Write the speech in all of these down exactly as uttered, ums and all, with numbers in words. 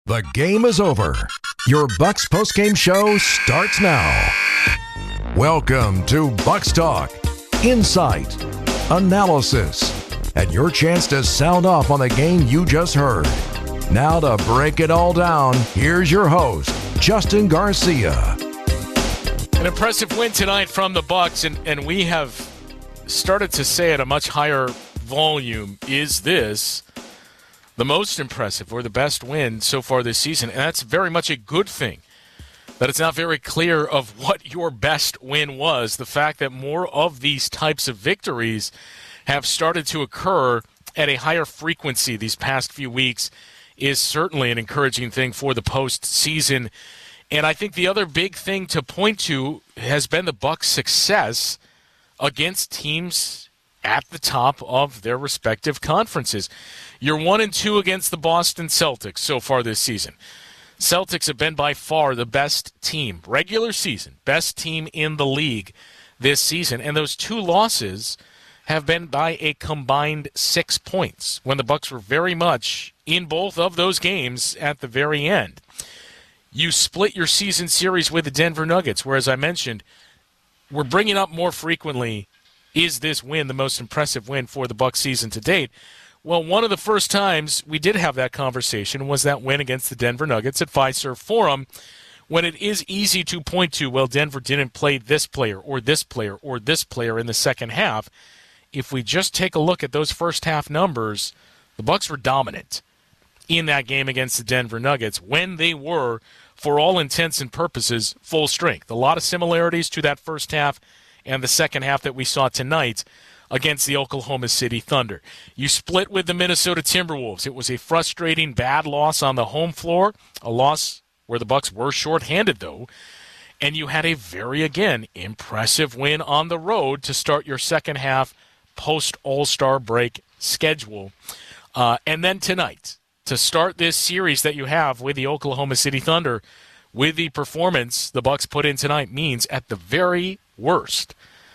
The game is over. Your Bucks postgame show starts now. Welcome to Bucks Talk, insight, analysis, and your chance to sound off on the game you just heard. Now to break it all down, here's your host, Justin Garcia. An impressive win tonight from the Bucks, and, and we have started to say at a much higher volume, is this the most impressive or the best win so far this season? And that's very much a good thing, that it's not very clear of what your best win was. The fact that more of these types of victories have started to occur at a higher frequency these past few weeks is certainly an encouraging thing for the postseason. And I think the other big thing to point to has been the Bucks' success against teams at the top of their respective conferences. You're one and two against the Boston Celtics so far this season. Celtics have been by far the best team, regular season, best team in the league this season. And those two losses have been by a combined six points when the Bucks were very much in both of those games at the very end. You split your season series with the Denver Nuggets, where, as I mentioned, we're bringing up more frequently, is this win the most impressive win for the Bucks season to date? Well, one of the first times we did have that conversation was that win against the Denver Nuggets at Fiserv Forum, when it is easy to point to, well, Denver didn't play this player or this player or this player in the second half. If we just take a look at those first half numbers, the Bucks were dominant in that game against the Denver Nuggets when they were, for all intents and purposes, full strength. A lot of similarities to that first half and the second half that we saw tonight against the Oklahoma City Thunder. You split with the Minnesota Timberwolves. It was a frustrating, bad loss on the home floor, a loss where the Bucks were shorthanded, though. And you had a very, again, impressive win on the road to start your second half post-All-Star break schedule. Uh, and then tonight, to start this series that you have with the Oklahoma City Thunder, with the performance the Bucks put in tonight, means at the very worst,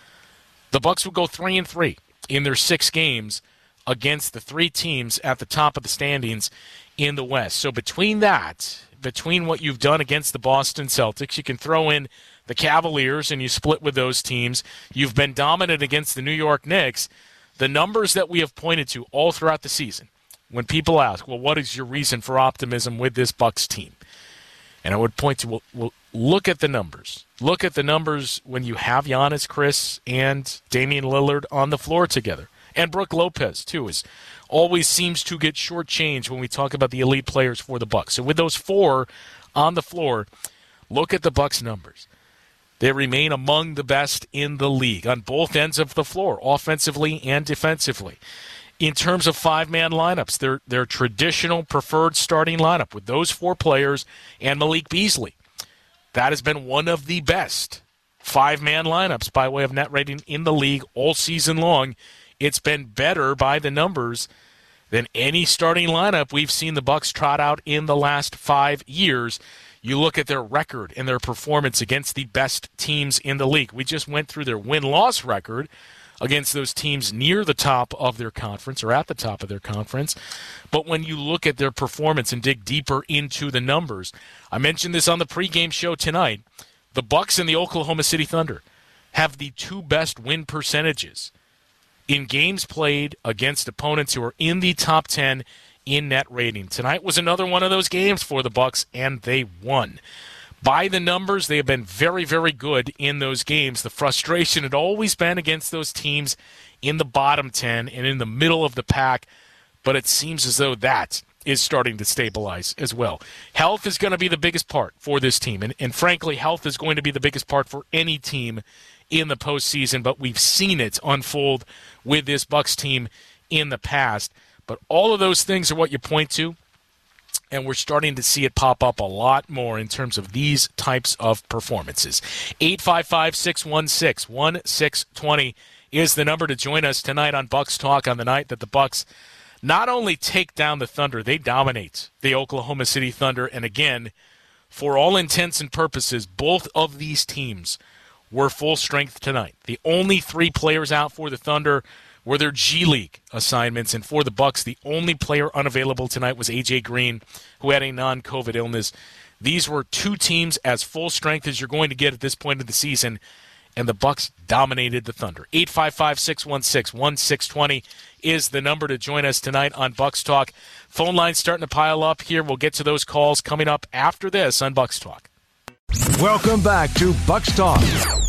the Bucks will go three and three in their six games against the three teams at the top of the standings in the West. So between that, between what you've done against the Boston Celtics, you can throw in the Cavaliers and you split with those teams. You've been dominant against the New York Knicks. The numbers that we have pointed to all throughout the season, when people ask, well, what is your reason for optimism with this Bucks team? And I would point to, well, well, look at the numbers. Look at the numbers when you have Giannis, Chris, and Damian Lillard on the floor together. And Brook Lopez, too, is always seems to get shortchanged when we talk about the elite players for the Bucks. So with those four on the floor, look at the Bucks' numbers. They remain among the best in the league on both ends of the floor, offensively and defensively. In terms of five-man lineups, their their traditional preferred starting lineup with those four players and Malik Beasley. That has been one of the best five-man lineups by way of net rating in the league all season long. It's been better by the numbers than any starting lineup we've seen the Bucks trot out in the last five years. You look at their record and their performance against the best teams in the league. We just went through their win-loss record against those teams near the top of their conference or at the top of their conference. But when you look at their performance and dig deeper into the numbers, I mentioned this on the pregame show tonight, the Bucks and the Oklahoma City Thunder have the two best win percentages in games played against opponents who are in the top ten in net rating. Tonight was another one of those games for the Bucks, and they won. By the numbers, they have been very, very good in those games. The frustration had always been against those teams in the bottom ten and in the middle of the pack, but it seems as though that is starting to stabilize as well. Health is going to be the biggest part for this team, and, and frankly, health is going to be the biggest part for any team in the postseason, but we've seen it unfold with this Bucks team in the past. But all of those things are what you point to, and we're starting to see it pop up a lot more in terms of these types of performances. eight five five, six one six, one six two zero is the number to join us tonight on Bucks Talk on the night that the Bucks not only take down the Thunder, they dominate the Oklahoma City Thunder. And again, for all intents and purposes, both of these teams were full strength tonight. The only three players out for the Thunder were their G League assignments. And for the Bucks, the only player unavailable tonight was A J Green, who had a non-COVID illness. These were two teams as full strength as you're going to get at this point of the season, and the Bucks dominated the Thunder. eight five five, six one six, one six two zero is the number to join us tonight on Bucks Talk. Phone lines starting to pile up here. We'll get to those calls coming up after this on Bucks Talk. Welcome back to Bucks Talk.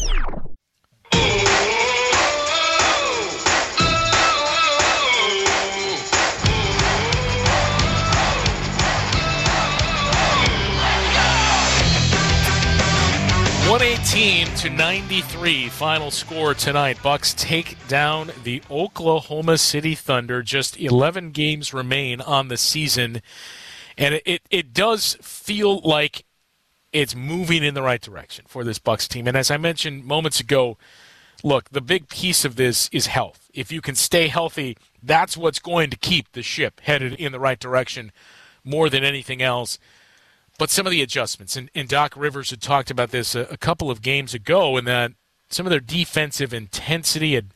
one eighteen to ninety-three final score tonight. Bucks take down the Oklahoma City Thunder. Just eleven games remain on the season, and it, it, it does feel like it's moving in the right direction for this Bucks team. And as I mentioned moments ago, look, the big piece of this is health. If you can stay healthy, that's what's going to keep the ship headed in the right direction more than anything else. But some of the adjustments, and, and Doc Rivers had talked about this a, a couple of games ago, and that some of their defensive intensity had,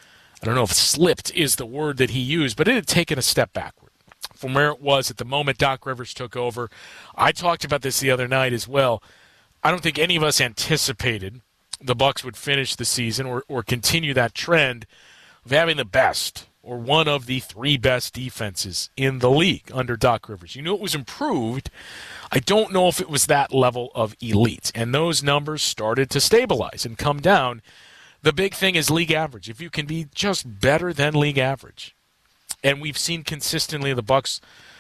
I don't know if slipped is the word that he used, but it had taken a step backward from where it was at the moment Doc Rivers took over. I talked about this the other night as well. I don't think any of us anticipated the Bucks would finish the season or, or continue that trend of having the best or one of the three best defenses in the league under Doc Rivers. You knew it was improved. I don't know if it was that level of elite. And those numbers started to stabilize and come down. The big thing is league average. If you can be just better than league average. And we've seen consistently the Bucks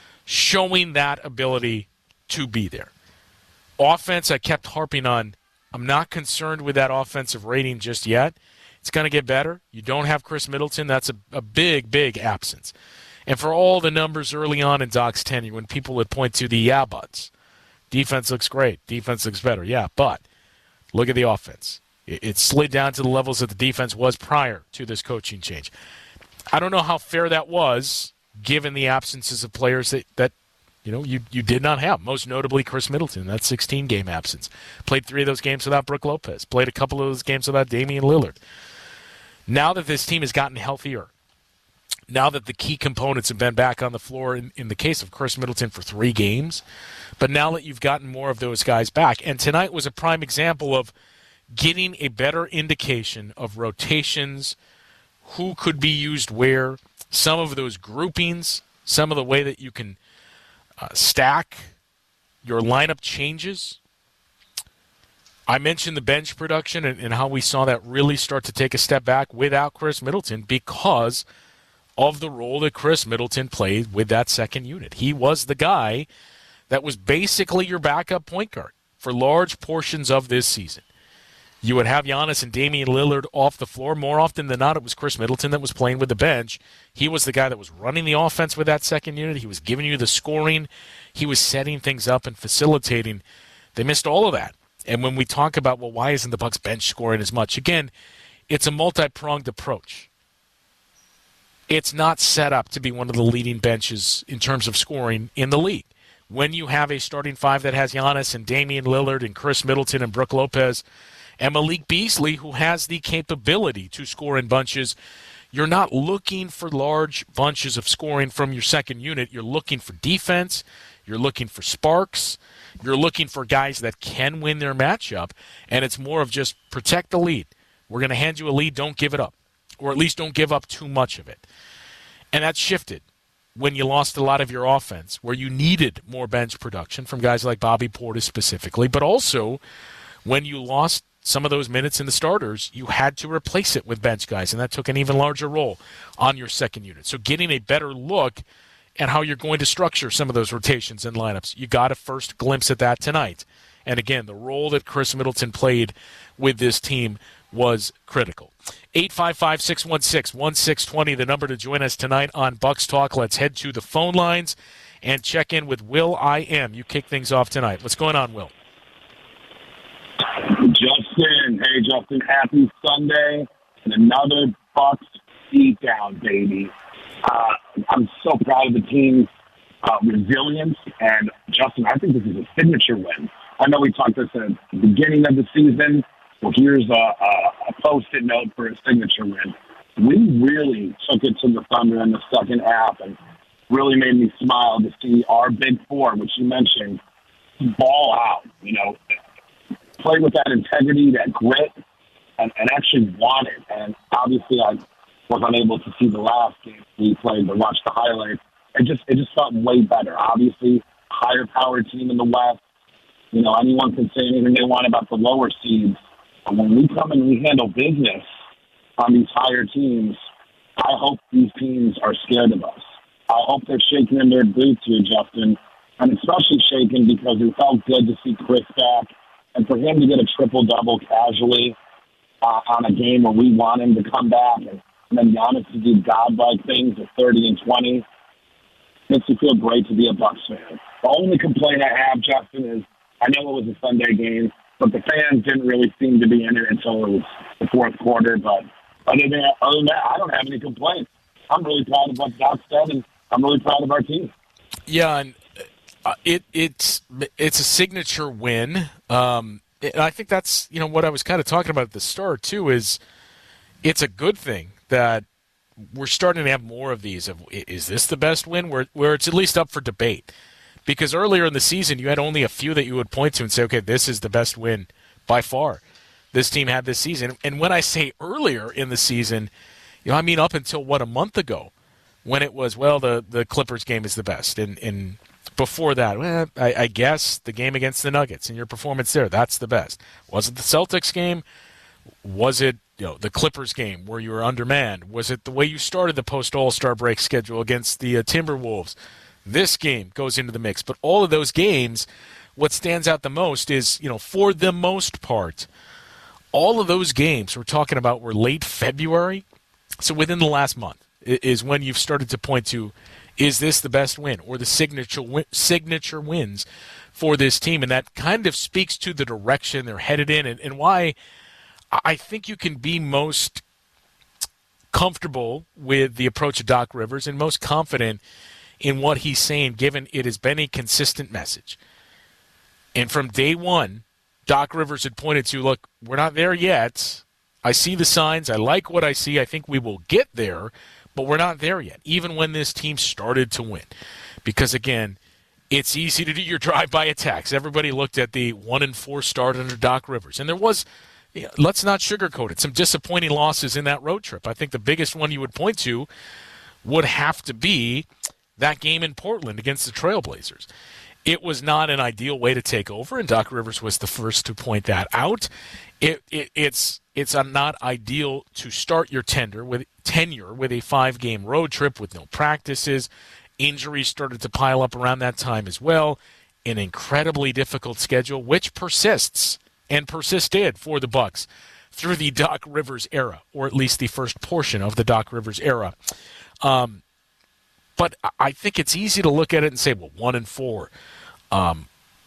showing that ability to be there. Offense, I kept harping on. I'm not concerned with that offensive rating just yet. It's going to get better. You don't have Chris Middleton. That's a, a big, big absence. And for all the numbers early on in Doc's tenure, when people would point to the yeah buts, defense looks great, defense looks better, yeah, but look at the offense. It, it slid down to the levels that the defense was prior to this coaching change. I don't know how fair that was, given the absences of players that, that you know, you, you did not have, most notably Chris Middleton, that sixteen-game absence. Played three of those games without Brook Lopez. Played a couple of those games without Damian Lillard. Now that this team has gotten healthier, now that the key components have been back on the floor, in, in the case of Chris Middleton for three games, but now that you've gotten more of those guys back, and tonight was a prime example of getting a better indication of rotations, who could be used where, some of those groupings, some of the way that you can uh, stack your lineup changes. I mentioned the bench production and, and how we saw that really start to take a step back without Chris Middleton because of the role that Chris Middleton played with that second unit. He was the guy that was basically your backup point guard for large portions of this season. You would have Giannis and Damian Lillard off the floor. More often than not, it was Chris Middleton that was playing with the bench. He was the guy that was running the offense with that second unit. He was giving you the scoring. He was setting things up and facilitating. They missed all of that. And when we talk about, well, why isn't the Bucks bench scoring as much? Again, it's a multi-pronged approach. It's not set up to be one of the leading benches in terms of scoring in the league. When you have a starting five that has Giannis and Damian Lillard and Chris Middleton and Brook Lopez and Malik Beasley, who has the capability to score in bunches, you're not looking for large bunches of scoring from your second unit. You're looking for defense. You're looking for sparks. You're looking for guys that can win their matchup, and it's more of just protect the lead. We're going to hand you a lead. Don't give it up, or at least don't give up too much of it. And that shifted when you lost a lot of your offense, where you needed more bench production from guys like Bobby Portis specifically, but also when you lost some of those minutes in the starters, you had to replace it with bench guys, and that took an even larger role on your second unit. So getting a better look at how you're going to structure some of those rotations and lineups, you got a first glimpse at that tonight. And again, the role that Chris Middleton played with this team was critical. eight five five, six one six, one six two zero, the number to join us tonight on Bucks Talk. Let's head to the phone lines and check in with Will I Am. You kick things off tonight. What's going on, Will? Justin, hey Justin, happy Sunday and another Bucks beat down, baby. Uh, I'm so proud of the team's uh, resilience, and Justin, I think this is a signature win. I know we talked this at the beginning of the season. Well, here's a, a, a post-it note for a signature win. we really took it to the Thunder in the second half and really made me smile to see our big four, which you mentioned, ball out, you know, play with that integrity, that grit, and, and actually want it. And obviously I was unable to see the last game we played, but watch the highlights. It just, it just felt way better. Obviously, higher powered team in the West. You know, anyone can say anything they want about the lower seeds. But when we come and we handle business on these higher teams, I hope these teams are scared of us. I hope they're shaking in their boots here, Justin, and especially shaking because it felt good to see Chris back and for him to get a triple-double casually uh, on a game where we want him to come back and, and then Giannis to do godlike things at thirty and twenty. Makes me feel great to be a Bucks fan. The only complaint I have, Justin, is I know it was a Sunday game, but the fans didn't really seem to be in it until it was the fourth quarter. But other than that, other than that I don't have any complaints. I'm really proud of what Doc said, and I'm really proud of our team. Yeah, and uh, it it's it's a signature win. Um, and I think that's you know what I was kind of talking about at the start too. Is it's a good thing that we're starting to have more of these. Of is this the best win? Where where it's at least up for debate. Because earlier in the season, you had only a few that you would point to and say, okay, this is the best win by far this team had this season. And when I say earlier in the season, you know, I mean up until, what, a month ago when it was, well, the, the Clippers game is the best. And, and before that, well, I, I guess the game against the Nuggets and your performance there, that's the best. Was it the Celtics game? Was it you know the Clippers game where you were undermanned? Was it the way you started the post-All-Star break schedule against the uh, Timberwolves? This game goes into the mix. But all of those games, what stands out the most is, you know, for the most part, all of those games we're talking about were late February. So within the last month is when you've started to point to, is this the best win or the signature win, signature wins for this team? And that kind of speaks to the direction they're headed in and, and why I think you can be most comfortable with the approach of Doc Rivers and most confident in what he's saying, given it has been a consistent message. And from day one, Doc Rivers had pointed to, look, we're not there yet. I see the signs. I like what I see. I think we will get there, but we're not there yet, even when this team started to win. Because, again, it's easy to do your drive-by attacks. Everybody looked at the one and four start under Doc Rivers. And there was, you know, let's not sugarcoat it, some disappointing losses in that road trip. I think the biggest one you would point to would have to be that game in Portland against the Trailblazers. It was not an ideal way to take over, and Doc Rivers was the first to point that out. It, it, it's it's not ideal to start your tender with tenure with a five-game road trip with no practices. Injuries started to pile up around that time as well. An incredibly difficult schedule, which persists and persisted for the Bucks through the Doc Rivers era, or at least the first portion of the Doc Rivers era. Um, But I think it's easy to look at it and say, well, one and four. Um,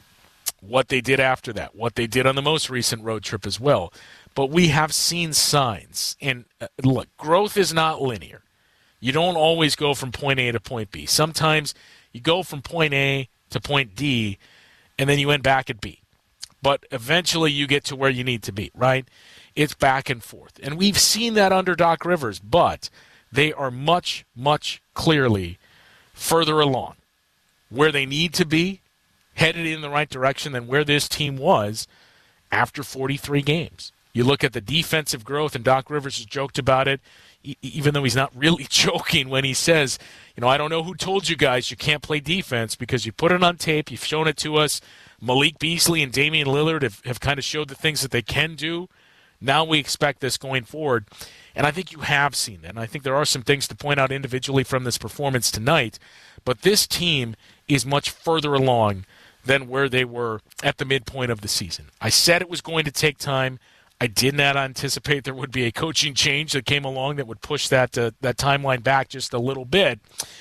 what they did after that, what they did on the most recent road trip as well. But we have seen signs. And uh, look, growth is not linear. You don't always go from point A to point B. Sometimes you go from point A to point D, and then you end back at B. But eventually you get to where you need to be, right? It's back and forth. And we've seen that under Doc Rivers, but they are much, much clearly further along where they need to be, headed in the right direction than where this team was after forty-three games. You look at the defensive growth, and Doc Rivers has joked about it, e- even though he's not really joking when he says, you know, I don't know who told you guys you can't play defense because you put it on tape, you've shown it to us. Malik Beasley and Damian Lillard have, have kind of showed the things that they can do. Now we expect this going forward. And I think you have seen that. And I think there are some things to point out individually from this performance tonight. But this team is much further along than where they were at the midpoint of the season. I said it was going to take time. I did not anticipate there would be a coaching change that came along that would push that uh, that timeline back just a little bit.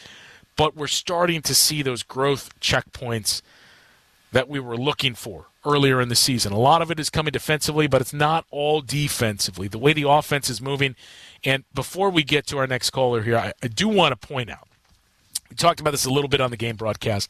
But we're starting to see those growth checkpoints that we were looking for earlier in the season. A lot of it is coming defensively, but it's not all defensively. The way the offense is moving. And before we get to our next caller here, I, I do want to point out, we talked about this a little bit on the game broadcast.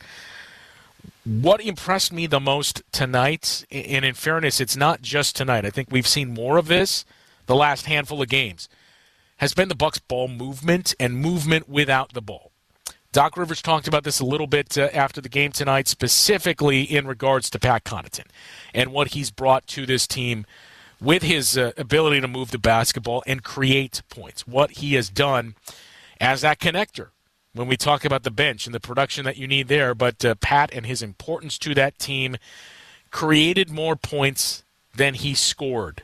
What impressed me the most tonight, and in fairness, it's not just tonight. I think we've seen more of this the last handful of games, has been the Bucks' ball movement and movement without the ball. Doc Rivers talked about this a little bit uh, after the game tonight, specifically in regards to Pat Connaughton and what he's brought to this team with his uh, ability to move the basketball and create points, what he has done as that connector when we talk about the bench and the production that you need there. But uh, Pat and his importance to that team created more points than he scored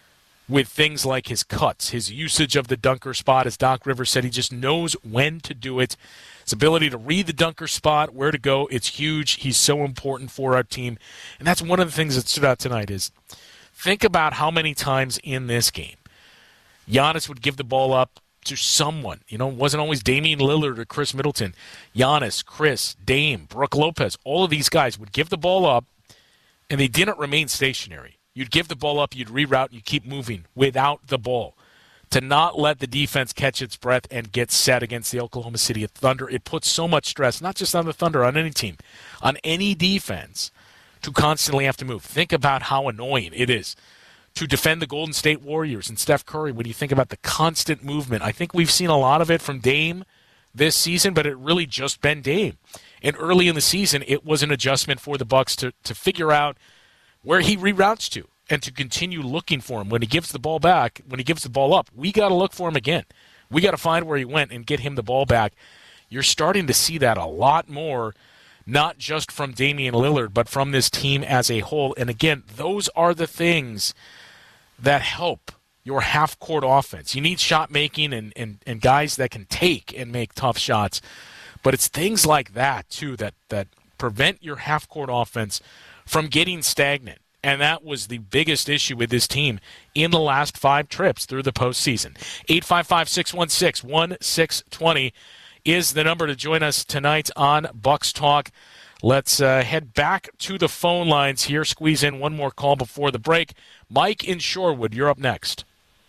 with things like his cuts, his usage of the dunker spot. As Doc Rivers said, he just knows when to do it. His ability to read the dunker spot, where to go, it's huge. He's so important for our team. And that's one of the things that stood out tonight is think about how many times in this game Giannis would give the ball up to someone. You know, it wasn't always Damian Lillard or Chris Middleton. Giannis, Chris, Dame, Brook Lopez, all of these guys would give the ball up, and they didn't remain stationary. You'd give the ball up, you'd reroute, and you keep moving without the ball. To not let the defense catch its breath and get set against the Oklahoma City Thunder, it puts so much stress, not just on the Thunder, on any team, on any defense, to constantly have to move. Think about how annoying it is to defend the Golden State Warriors and Steph Curry when you think about the constant movement. I think we've seen a lot of it from Dame this season, but it really just been Dame. And early in the season, it was an adjustment for the Bucks to, to figure out where he reroutes to and to continue looking for him. When he gives the ball back, when he gives the ball up, we got to look for him again. We got to find where he went and get him the ball back. You're starting to see that a lot more, not just from Damian Lillard, but from this team as a whole. And again, those are the things that help your half-court offense. You need shot making and, and, and guys that can take and make tough shots. But it's things like that, too, that, that prevent your half-court offense from getting stagnant. And that was the biggest issue with this team in the last five trips through the postseason. eight five five, six one six, one six two zero is the number to join us tonight on Bucks Talk. Let's uh, head back to the phone lines here. Squeeze in one more call before the break. Mike in Shorewood, you're up next.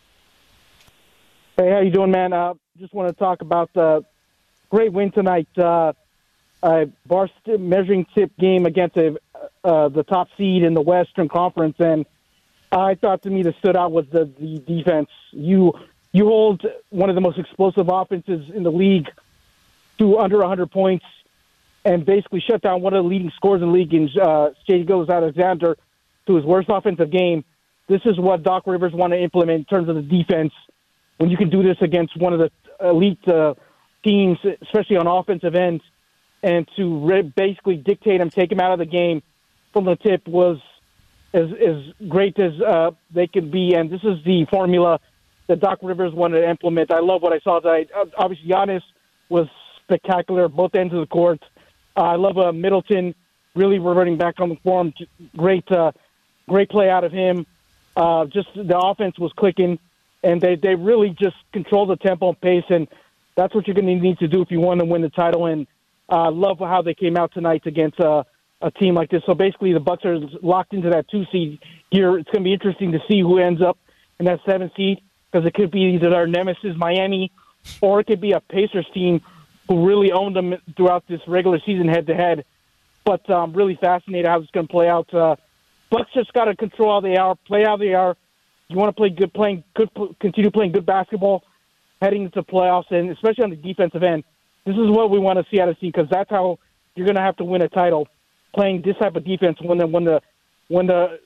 Hey, how you doing, man? Uh, just want to talk about the great win tonight. Uh, uh, bar st- measuring tip game against a, uh, the top seed in the Western Conference, and I thought to me that stood out was the, the defense. You you hold one of the most explosive offenses in the league to under one hundred points, and basically shut down one of the leading scorers in the league in uh, Shai Gilgeous-Alexander to his worst offensive game. This is what Doc Rivers want to implement in terms of the defense. When you can do this against one of the elite uh, teams, especially on offensive ends, and to re- basically dictate them, take them out of the game from the tip was as, as great as uh, they could be. And this is the formula that Doc Rivers wanted to implement. I love what I saw tonight. Obviously, Giannis was spectacular, both ends of the court. Uh, I love uh, Middleton really reverting back on the form. Great, uh, great play out of him. Uh, just the offense was clicking, and they, they really just controlled the tempo and pace, and that's what you're going to need to do if you want to win the title. And I uh, love how they came out tonight against uh, a team like this. So basically, the Bucks are locked into that two seed here. It's going to be interesting to see who ends up in that seven seed, because it could be either our nemesis Miami, or it could be a Pacers team who really owned them throughout this regular season head-to-head. But I'm um, really fascinated how it's going to play out. Uh, Bucks just got to control how they are, play how they are. You want to play good, playing good, continue playing good basketball, heading into playoffs, and especially on the defensive end. This is what we want to see out of the team, because that's how you're going to have to win a title, playing this type of defense when the when the when the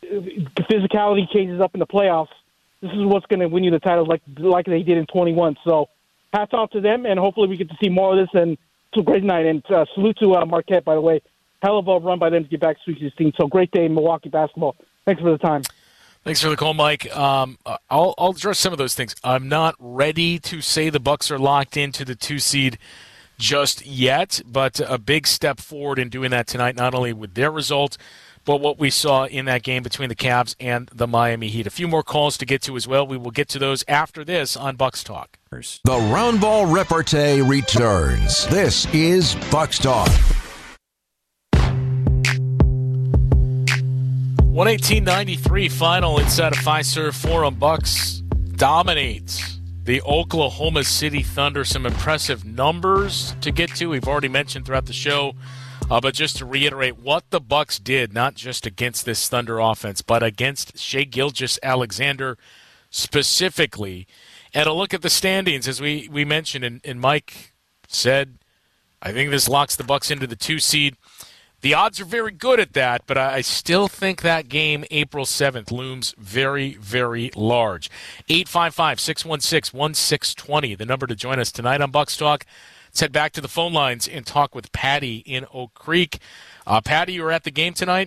physicality changes up in the playoffs. This is what's going to win you the title, like like they did in twenty-one. So hats off to them, and hopefully we get to see more of this. And it's a great night. And uh, salute to uh, Marquette, by the way. Hell of a run by them to get back to Sweet sixteen. So great day in Milwaukee basketball. Thanks for the time. Thanks for the call, Mike. Um, I'll, I'll address some of those things. I'm not ready to say the Bucks are locked into the two seed just yet, but a big step forward in doing that tonight, not only with their result, but what we saw in that game between the Cavs and the Miami Heat. A few more calls to get to as well. We will get to those after this on Bucks Talk. The Round Ball Repartee returns. This is Bucks Talk. one eighteen ninety-three final inside of Fiserv Forum. Bucks dominate the Oklahoma City Thunder. Some impressive numbers to get to. We've already mentioned throughout the show. Uh, but just to reiterate what the Bucks did, not just against this Thunder offense, but against Shai Gilgeous-Alexander specifically. And a look at the standings, as we, we mentioned, and, and Mike said, I think this locks the Bucks into the two seed. The odds are very good at that, but I still think that game, April seventh, looms very, very large. eight five five, six one six, one six two zero, the number to join us tonight on Bucks Talk. Let's head back to the phone lines and talk with Patty in Oak Creek. Uh, Patty, you were at the game tonight?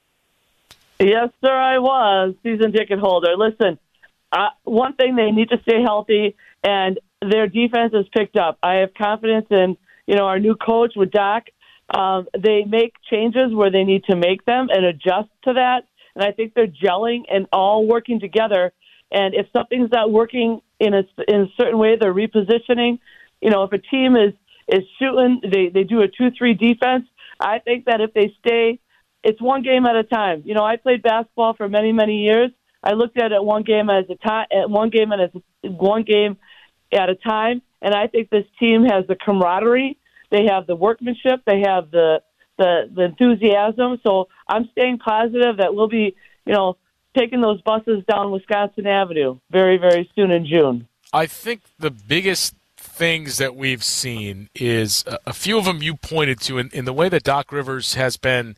Yes, sir, I was. Season ticket holder. Listen, uh, one thing, they need to stay healthy, and their defense has picked up. I have confidence in, you know, our new coach with Doc. Um, they make changes where they need to make them and adjust to that. And I think they're gelling and all working together. And if something's not working in a, in a certain way, they're repositioning. You know, if a team is, is shooting, they, they do a two three defense. I think that if they stay, it's one game at a time. You know, I played basketball for many, many years. I looked at it one game as a time, at one game at a, one game at a time. And I think this team has the camaraderie. They have the workmanship. They have the, the the enthusiasm. So I'm staying positive that we'll be, you know, taking those buses down Wisconsin Avenue very, very soon in June. I think the biggest things that we've seen is a, a few of them you pointed to in, in the way that Doc Rivers has been,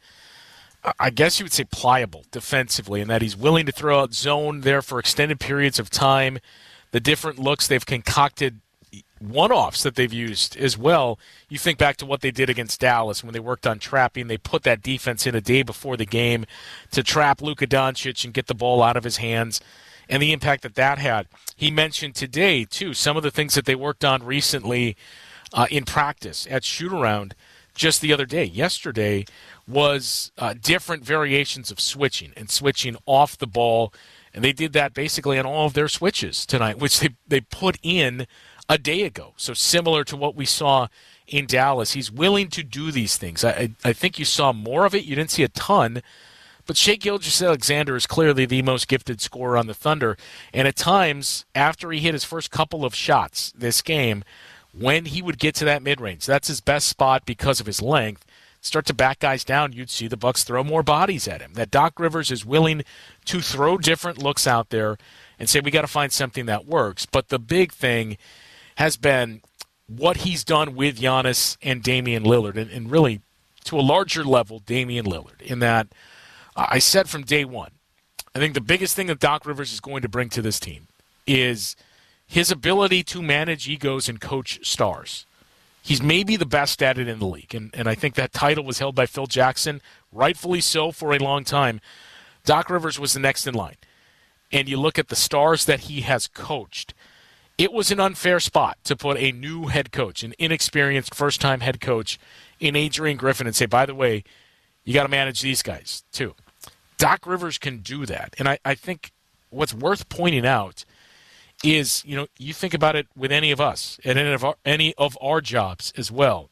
I guess you would say, pliable defensively, in that he's willing to throw out zone there for extended periods of time. The different looks they've concocted, one-offs that they've used as well. You think back to what they did against Dallas when they worked on trapping. They put that defense in a day before the game to trap Luka Doncic and get the ball out of his hands, and the impact that that had. He mentioned today, too, some of the things that they worked on recently uh, in practice at shoot-around just the other day. Yesterday was uh, different variations of switching and switching off the ball, and they did that basically on all of their switches tonight, which they, they put in a day ago. So similar to what we saw in Dallas. He's willing to do these things. I, I, I think you saw more of it. You didn't see a ton. But Shai Gilgeous-Alexander is clearly the most gifted scorer on the Thunder. And at times, after he hit his first couple of shots this game, when he would get to that mid-range, that's his best spot because of his length, start to back guys down, you'd see the Bucks throw more bodies at him. That Doc Rivers is willing to throw different looks out there and say, we got to find something that works. But the big thing has been what he's done with Giannis and Damian Lillard, and, and really, to a larger level, Damian Lillard, in that uh, I said from day one, I think the biggest thing that Doc Rivers is going to bring to this team is his ability to manage egos and coach stars. He's maybe the best at it in the league, and, and I think that title was held by Phil Jackson, rightfully so, for a long time. Doc Rivers was the next in line. And you look at the stars that he has coached, it was an unfair spot to put a new head coach, an inexperienced first-time head coach, in Adrian Griffin and say, by the way, you got to manage these guys too. Doc Rivers can do that. And I, I think what's worth pointing out is, you know, you think about it with any of us and any of our, any of our jobs as well.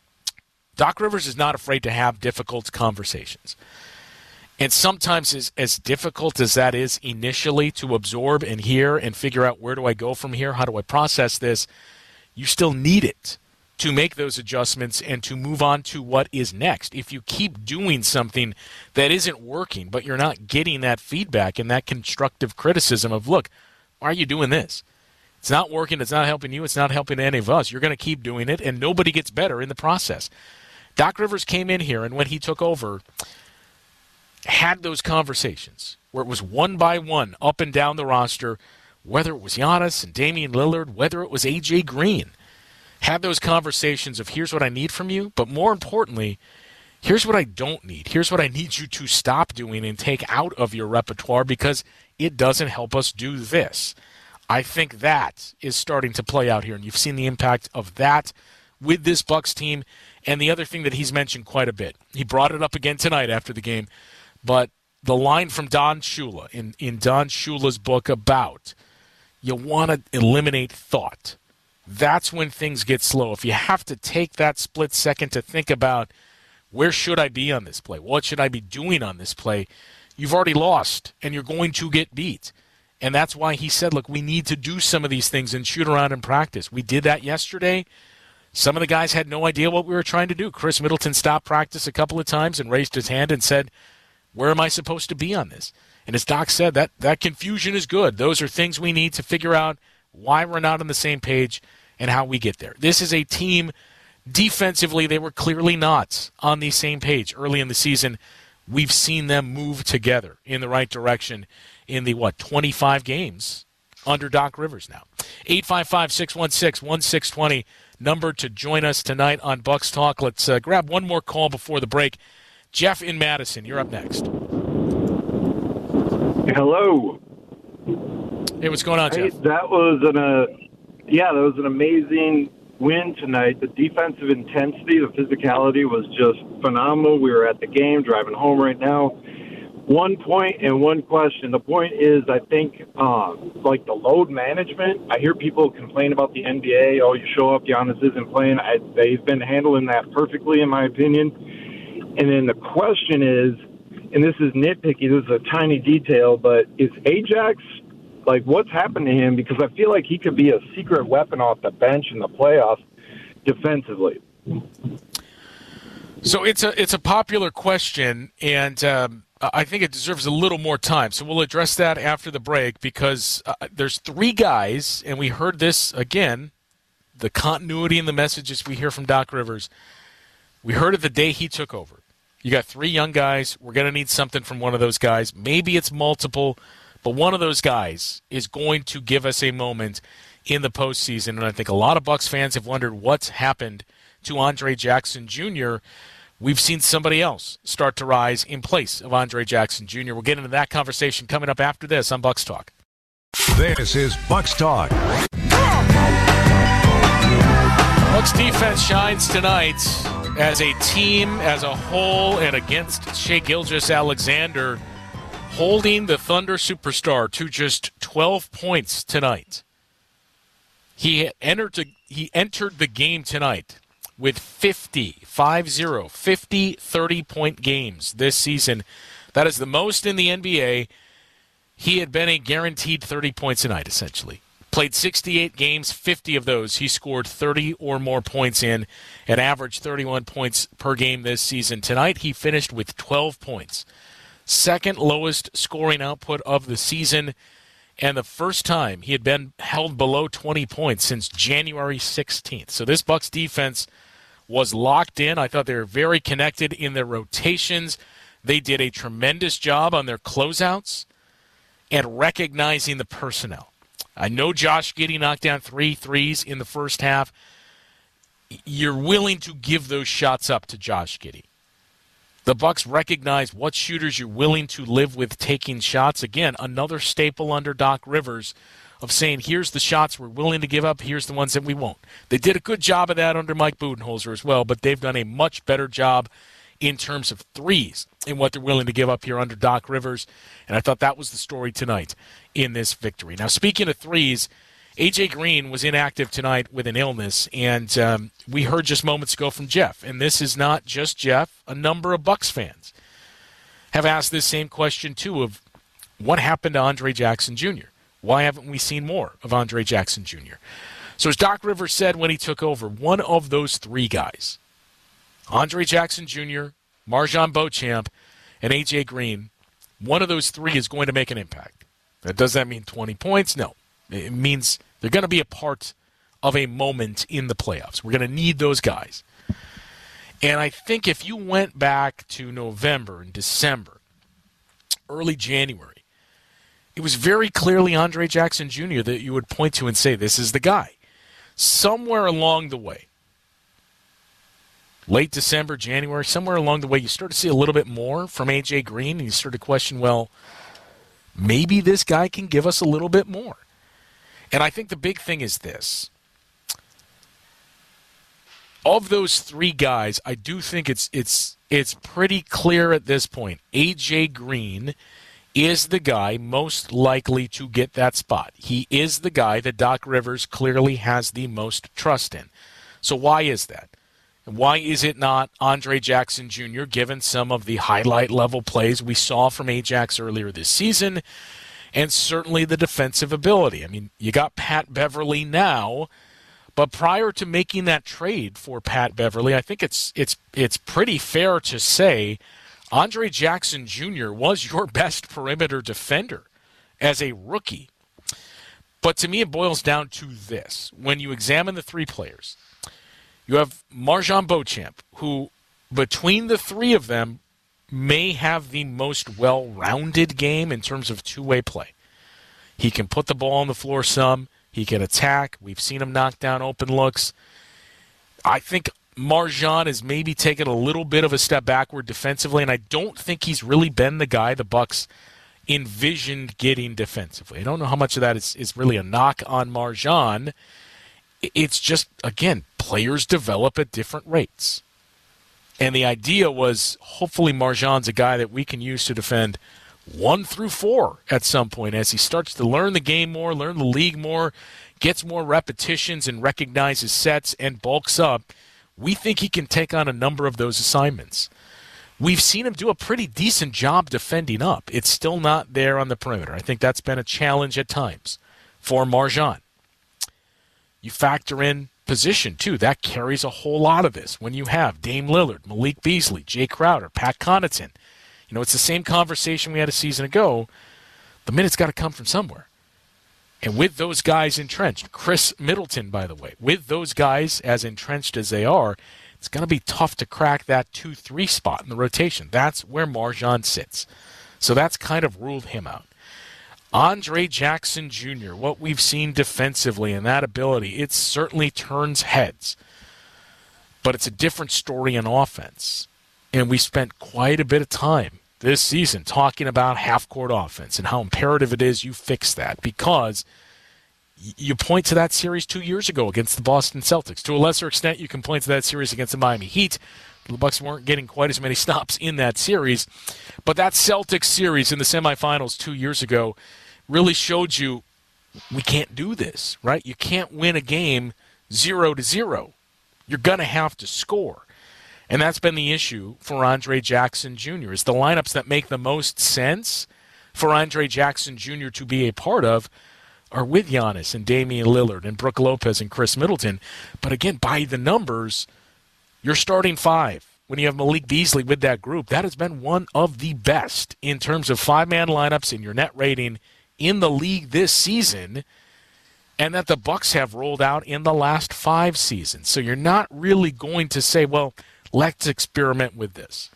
Doc Rivers is not afraid to have difficult conversations. And sometimes, as, as difficult as that is initially to absorb and hear and figure out, where do I go from here? How do I process this? You still need it to make those adjustments and to move on to what is next. If you keep doing something that isn't working, but you're not getting that feedback and that constructive criticism of, look, why are you doing this? It's not working. It's not helping you. It's not helping any of us. You're going to keep doing it, and nobody gets better in the process. Doc Rivers came in here, and when he took over, had those conversations where it was one by one up and down the roster, whether it was Giannis and Damian Lillard, whether it was A J Green, had those conversations of, here's what I need from you, but more importantly, here's what I don't need. Here's what I need you to stop doing and take out of your repertoire because it doesn't help us do this. I think that is starting to play out here, and you've seen the impact of that with this Bucks team. And the other thing that he's mentioned quite a bit, he brought it up again tonight after the game, but the line from Don Shula in, in Don Shula's book about you want to eliminate thought. That's when things get slow. If you have to take that split second to think about, where should I be on this play? What should I be doing on this play? You've already lost, and you're going to get beat. And that's why he said, look, we need to do some of these things and shoot around in practice. We did that yesterday. Some of the guys had no idea what we were trying to do. Chris Middleton stopped practice a couple of times and raised his hand and said, where am I supposed to be on this? And as Doc said, that, that confusion is good. Those are things we need to figure out why we're not on the same page and how we get there. This is a team, defensively, they were clearly not on the same page early in the season. We've seen them move together in the right direction in the, what, twenty-five games under Doc Rivers now. eight five five, six one six, one six two zero, number to join us tonight on Bucks Talk. Let's uh, grab one more call before the break. Jeff in Madison, you're up next. Hello. Hey, what's going on, Jeff? Hey, that was an, uh, yeah, that was an amazing win tonight. The defensive intensity, the physicality was just phenomenal. We were at the game, driving home right now. One point and one question. The point is, I think, uh, like the load management, I hear people complain about the N B A. Oh, you show up, Giannis isn't playing. I, they've been handling that perfectly, in my opinion. And then the question is, and this is nitpicky, this is a tiny detail, but is Ajax, like, what's happened to him? Because I feel like he could be a secret weapon off the bench in the playoffs defensively. So it's a it's a popular question, and um, I think it deserves a little more time. So we'll address that after the break, because uh, there's three guys, and we heard this again, the continuity in the messages we hear from Doc Rivers. We heard it the day he took over. You got three young guys. We're going to need something from one of those guys. Maybe it's multiple, but one of those guys is going to give us a moment in the postseason. And I think a lot of Bucks fans have wondered what's happened to Andre Jackson Junior We've seen somebody else start to rise in place of Andre Jackson Junior We'll get into that conversation coming up after this on Bucks Talk. This is Bucks Talk. Bucks defense shines tonight as a team, as a whole, and against Shai Gilgeous-Alexander, holding the Thunder superstar to just twelve points tonight. He entered the, he entered the game tonight with fifty, five zero, fifty thirty-point games this season. That is the most in the N B A. He had been a guaranteed thirty points a night, essentially. Played sixty-eight games, fifty of those he scored thirty or more points in, and averaged thirty-one points per game this season. Tonight he finished with twelve points. Second lowest scoring output of the season, and the first time he had been held below twenty points since January sixteenth. So this Bucks defense was locked in. I thought they were very connected in their rotations. They did a tremendous job on their closeouts and recognizing the personnel. I know Josh Giddey knocked down three threes in the first half. You're willing to give those shots up to Josh Giddey. The Bucks recognize what shooters you're willing to live with taking shots. Again, another staple under Doc Rivers of saying, here's the shots we're willing to give up, here's the ones that we won't. They did a good job of that under Mike Budenholzer as well, but they've done a much better job in terms of threes in what they're willing to give up here under Doc Rivers, and I thought that was the story tonight in this victory. Now, speaking of threes, A J Green was inactive tonight with an illness, and um, we heard just moments ago from Jeff, and this is not just Jeff. A number of Bucks fans have asked this same question, too, of what happened to Andre Jackson Junior? Why haven't we seen more of Andre Jackson Junior? So as Doc Rivers said when he took over, one of those three guys, Andre Jackson Junior, MarJon Beauchamp, and A J Green, one of those three is going to make an impact. That does that mean twenty points? No. It means they're going to be a part of a moment in the playoffs. We're going to need those guys. And I think if you went back to November and December, early January, it was very clearly Andre Jackson Junior that you would point to and say, this is the guy. Somewhere along the way, late December, January, somewhere along the way, you start to see a little bit more from A J Green, and you start to question, well, maybe this guy can give us a little bit more. And I think the big thing is this. Of those three guys, I do think it's it's it's pretty clear at this point. A J Green is the guy most likely to get that spot. He is the guy that Doc Rivers clearly has the most trust in. So why is that? And why is it not Andre Jackson Junior, given some of the highlight level plays we saw from Ajax earlier this season, and certainly the defensive ability? I mean, you got Pat Beverly now, but prior to making that trade for Pat Beverly, I think it's it's it's pretty fair to say Andre Jackson Junior was your best perimeter defender as a rookie. But to me, it boils down to this. When you examine the three players, you have MarJon Beauchamp, who between the three of them may have the most well-rounded game in terms of two-way play. He can put the ball on the floor some. He can attack. We've seen him knock down open looks. I think MarJon has maybe taken a little bit of a step backward defensively, and I don't think he's really been the guy the Bucks envisioned getting defensively. I don't know how much of that is, is really a knock on MarJon. It's just, again, players develop at different rates. And the idea was hopefully MarJon's a guy that we can use to defend one through four at some point as he starts to learn the game more, learn the league more, gets more repetitions and recognizes sets and bulks up. We think he can take on a number of those assignments. We've seen him do a pretty decent job defending up. It's still not there on the perimeter. I think that's been a challenge at times for MarJon. You factor in position, too. That carries a whole lot of this. When you have Dame Lillard, Malik Beasley, Jay Crowder, Pat Connaughton, you know, it's the same conversation we had a season ago. The minutes got to come from somewhere. And with those guys entrenched, Chris Middleton, by the way, with those guys as entrenched as they are, it's going to be tough to crack that two three spot in the rotation. That's where MarJon sits. So that's kind of ruled him out. Andre Jackson Junior, what we've seen defensively and that ability, it certainly turns heads. But it's a different story in offense. And we spent quite a bit of time this season talking about half-court offense and how imperative it is you fix that, because you point to that series two years ago against the Boston Celtics. To a lesser extent, you can point to that series against the Miami Heat. The Bucks weren't getting quite as many stops in that series. But that Celtics series in the semifinals two years ago really showed you we can't do this, right? You can't win a game zero to zero. You're going to have to score. And that's been the issue for Andre Jackson Junior is the lineups that make the most sense for Andre Jackson Junior to be a part of are with Giannis and Damian Lillard and Brook Lopez and Chris Middleton. But again, by the numbers, you're starting five. When you have Malik Beasley with that group, that has been one of the best in terms of five-man lineups in your net rating in the league this season, and that the Bucks have rolled out in the last five seasons. So you're not really going to say, well, let's experiment with this.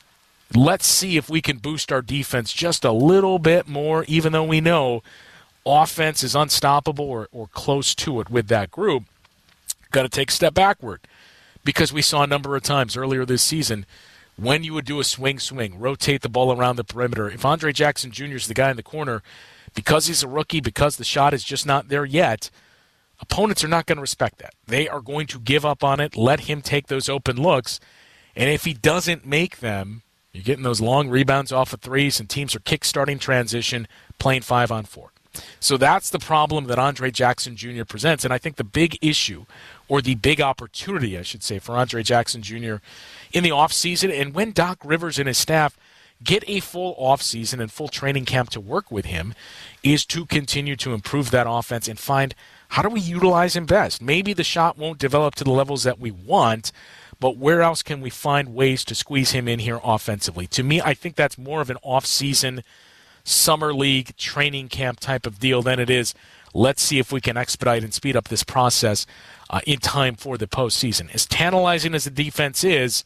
Let's see if we can boost our defense just a little bit more, even though we know offense is unstoppable or, or close to it with that group. Got to take a step backward, because we saw a number of times earlier this season when you would do a swing-swing, rotate the ball around the perimeter. If Andre Jackson Junior is the guy in the corner, because he's a rookie, because the shot is just not there yet, opponents are not going to respect that. They are going to give up on it, let him take those open looks, and if he doesn't make them, you're getting those long rebounds off of threes, and teams are kick-starting transition, playing five on four. So that's the problem that Andre Jackson Junior presents, and I think the big issue, or the big opportunity, I should say, for Andre Jackson Junior in the offseason, and when Doc Rivers and his staff get a full offseason and full training camp to work with him, is to continue to improve that offense and find how do we utilize him best. Maybe the shot won't develop to the levels that we want, but where else can we find ways to squeeze him in here offensively? To me, I think that's more of an off-season, summer league, training camp type of deal than it is, let's see if we can expedite and speed up this process uh, in time for the postseason. As tantalizing as the defense is,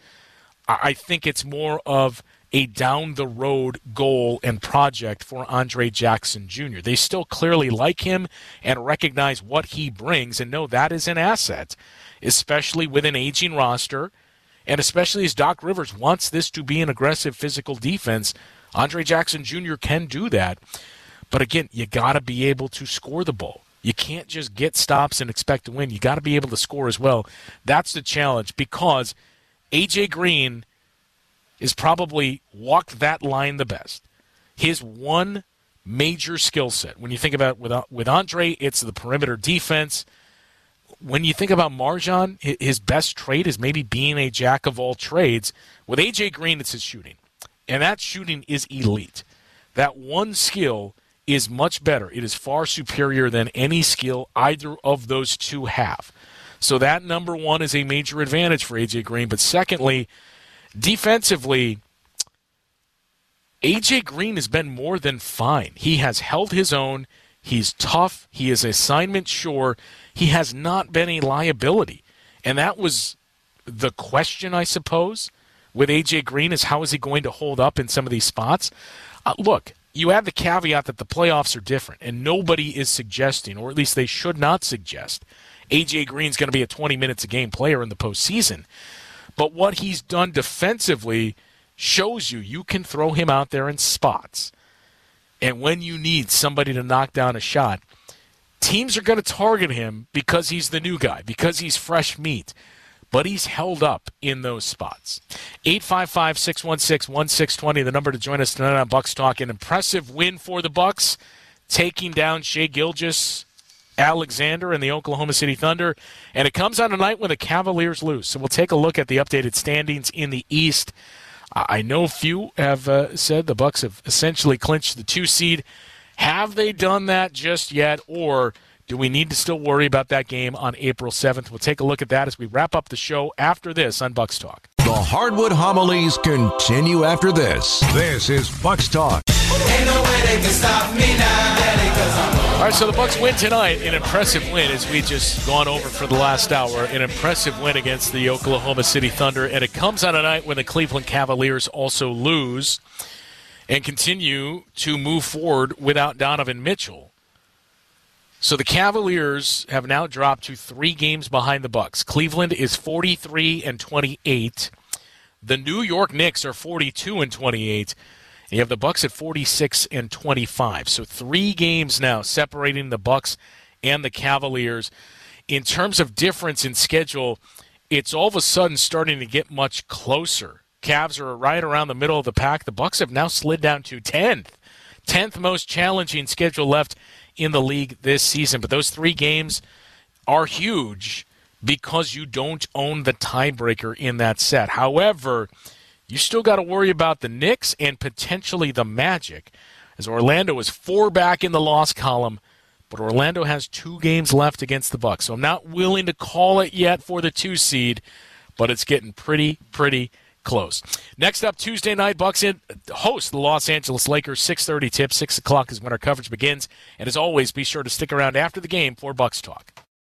I think it's more of a down-the-road goal and project for Andre Jackson Junior They still clearly like him and recognize what he brings and know that is an asset, especially with an aging roster, and especially as Doc Rivers wants this to be an aggressive physical defense. Andre Jackson Junior can do that. But again, you got to be able to score the ball. You can't just get stops and expect to win. You got to be able to score as well. That's the challenge, because A J Green is probably walked that line the best. His one major skill set, when you think about with, with Andre, it's the perimeter defense. When you think about MarJon, his best trait is maybe being a jack of all trades. With A J Green, it's his shooting. And that shooting is elite. That one skill is much better. It is far superior than any skill either of those two have. So that, number one, is a major advantage for A J Green. But secondly, defensively, A J Green has been more than fine. He has held his own. He's tough. He is assignment sure. He has not been a liability. And that was the question, I suppose, with A J Green, is how is he going to hold up in some of these spots? Uh, look, you have the caveat that the playoffs are different, and nobody is suggesting, or at least they should not suggest, A J Green's going to be a twenty minutes a game player in the postseason. But what he's done defensively shows you you can throw him out there in spots. And when you need somebody to knock down a shot, teams are going to target him because he's the new guy, because he's fresh meat. But he's held up in those spots. eight five five, six one six, one six two zero, the number to join us tonight on Bucks Talk. An impressive win for the Bucks, taking down Shai Gilgeous Alexander and the Oklahoma City Thunder. And it comes on a night when the Cavaliers lose. So we'll take a look at the updated standings in the East. I know few have uh, said the Bucks have essentially clinched the two seed. Have they done that just yet, or do we need to still worry about that game on April seventh? We'll take a look at that as we wrap up the show after this on Bucks Talk. The Hardwood Homilies continue after this. This is Bucks Talk. Ain't no way they can stop me now, Daddy, 'cause I'm All right, so the Bucks win tonight. An impressive win, as we just gone over for the last hour. An impressive win against the Oklahoma City Thunder, and it comes on a night when the Cleveland Cavaliers also lose and continue to move forward without Donovan Mitchell. So the Cavaliers have now dropped to three games behind the Bucks. Cleveland is forty-three and twenty-eight. The New York Knicks are forty-two and twenty-eight. And you have the Bucks at forty-six and twenty-five. So three games now separating the Bucks and the Cavaliers. In terms of difference in schedule, it's all of a sudden starting to get much closer. Cavs are right around the middle of the pack. The Bucks have now slid down to tenth. tenth most challenging schedule left in the league this season. But those three games are huge because you don't own the tiebreaker in that set. However, you still got to worry about the Knicks and potentially the Magic, as Orlando is four back in the loss column, but Orlando has two games left against the Bucks. So I'm not willing to call it yet for the two seed, but it's getting pretty, pretty close. Next up, Tuesday night, Bucks in, host the Los Angeles Lakers, six thirty tip. six o'clock is when our coverage begins. And as always, be sure to stick around after the game for Bucks Talk.